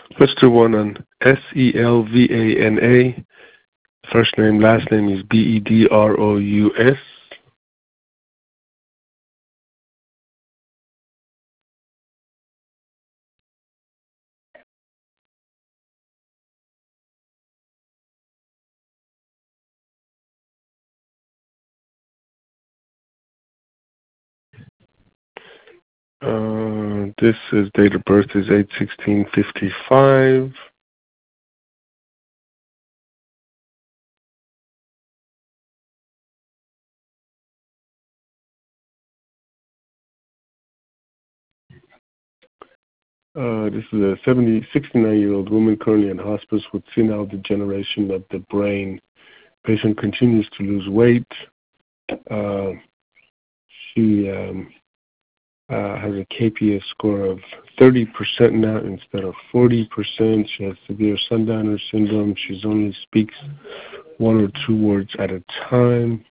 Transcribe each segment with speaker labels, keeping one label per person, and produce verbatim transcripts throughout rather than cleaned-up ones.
Speaker 1: Let's do one on S E L V A N A. First name, last name is B E D R O U S. Uh, this is date of birth is eight sixteen fifty-five. Uh, this is a seventy, sixty-nine-year-old woman currently in hospice with senile degeneration of the brain. Patient continues to lose weight. Uh, she um, uh, has a K P S score of thirty percent now instead of forty percent. She has severe sundowner syndrome. She only speaks one or two words at a time.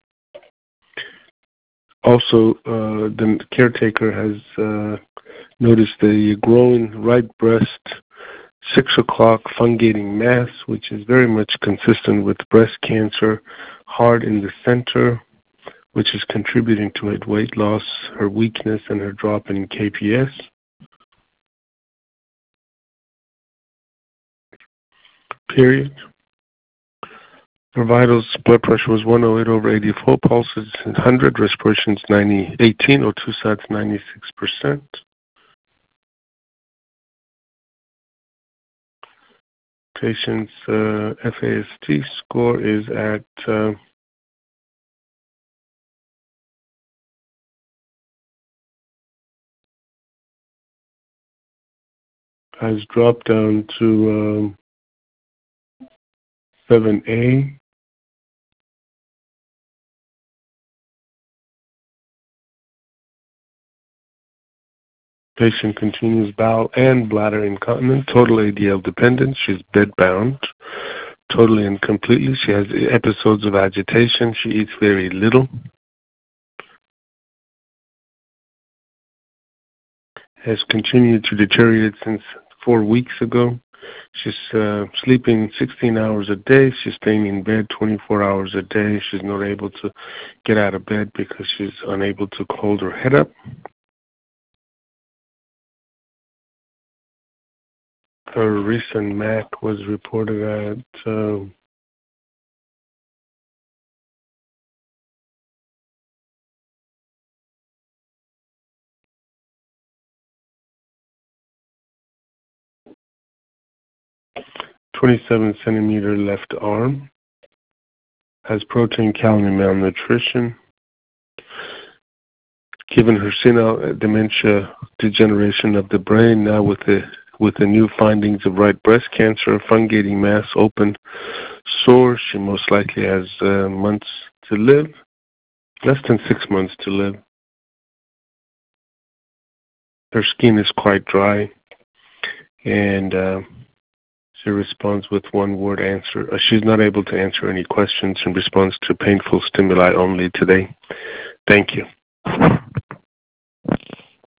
Speaker 1: Also, uh, the caretaker has uh, noticed a growing right breast six o'clock fungating mass, which is very much consistent with breast cancer, hard in the center, which is contributing to her weight loss, her weakness, and her drop in K P S. Period. Her vitals, blood pressure was one oh eight over eighty-four, pulse is one hundred, respiration is ninety, eighteen, O two sats ninety-six percent. Patient's uh, F A S T score is at uh, has dropped down to um, seven A. Patient continues bowel and bladder incontinent, total A D L dependent. She's bedbound, totally and completely. She has episodes of agitation. She eats very little. Has continued to deteriorate since four weeks ago. She's uh, sleeping sixteen hours a day. She's staying in bed twenty-four hours a day. She's not able to get out of bed because she's unable to hold her head up. Her recent M A C was reported at uh, twenty-seven centimeter left arm. Has protein, calorie malnutrition. Given her senile dementia, degeneration of the brain, now with the with the new findings of right breast cancer, fungating mass, open sore, she most likely has uh, months to live, less than six months to live. Her skin is quite dry, and uh, she responds with one word answer. Uh, she's not able to answer any questions and responds to painful stimuli only today. Thank you.